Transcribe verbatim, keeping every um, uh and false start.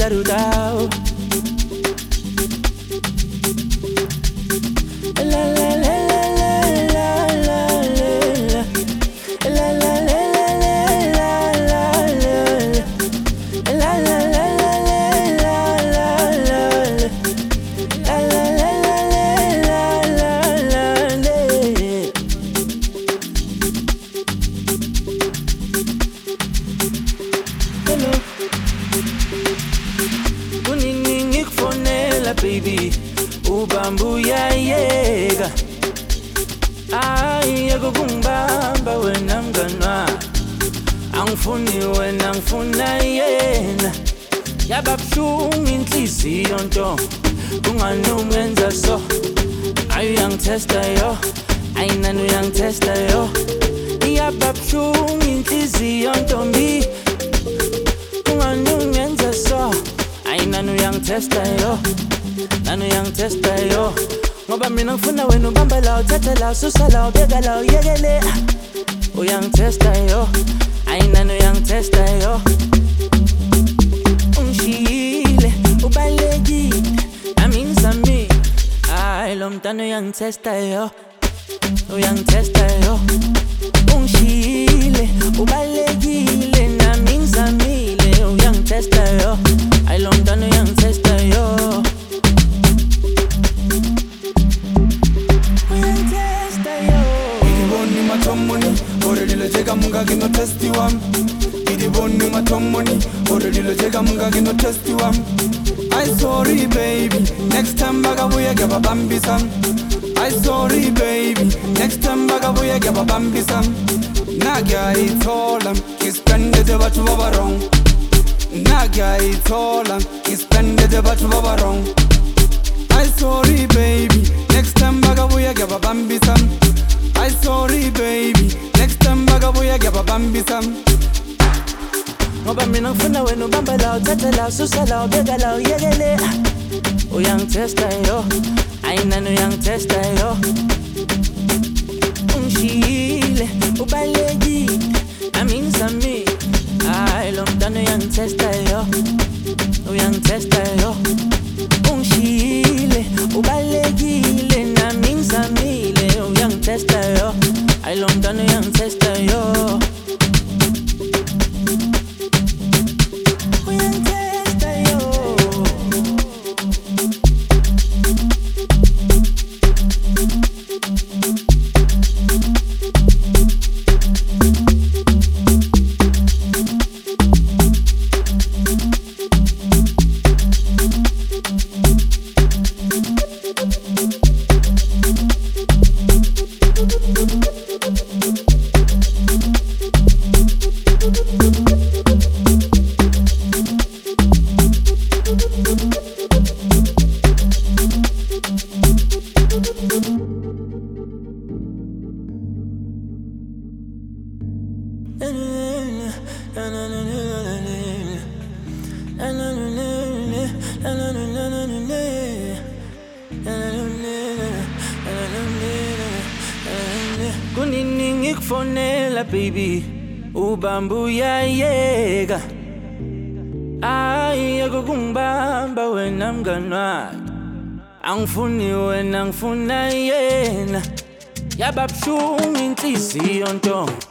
garudao. La la la la la la la la la la baby, ubambu ya yega. Ay, yego kumbamba wena mganwa. Angfuni wena angfuna yena. Yababshungi inhliziyo nto. Kungani ungenza so. Ayu yangitesta yo. Ayinani uyangitesta yo. Yababshungi inhliziyo ntombi. Kungani ungenza so. Ayinani uyangitesta yo. Nanu yang testa yo. Ngoba mina ngifuna wena ubamba la uthatha la ususa la ubeka la uyekele. Uyang testa yo. Ayi nanu yang testa yo. Ungishile ubalekile nami ngisami. Ayi lo mntana uyang testa yo. Uyang testa yo. Ungishile ubalekile nami ngisamile. Uyang testa yo. Ayi lo mntana uyang testa yo. Munga kino testi wam Idi boni matomoni Already lo cheka munga kino testi wam I sorry baby Next time baga buya gaba bambi sam I sorry baby Next time baga buya gaba bambi sam Naga itolam Kispende de batu baba wrong Naga itolam Kispende de batu baba wrong I sorry baby Next time baga buya gaba bambi sam I sorry baby Next time baga buya gaba bambi sam Ngoba mina ngifuna wena ubamba la uthatha la ususa la ubeka la uyekele. Uyangitesta yo. Ayinani uyangitesta yo. Ungishile ubalekile nami ngisami. Ayi lo mntana uyangitesta yo. Uyangitesta yo. Ungishile ubalekile nami ngisamile. Uyangitesta yo. Ayi lo mntana uyangitesta yo. Kunini ngikufonela baby, ubambu ya yega. Ay yego kumbamba wena mganwa. Angfuni wena angfuna yena. Yababshungi inhliziyo nto.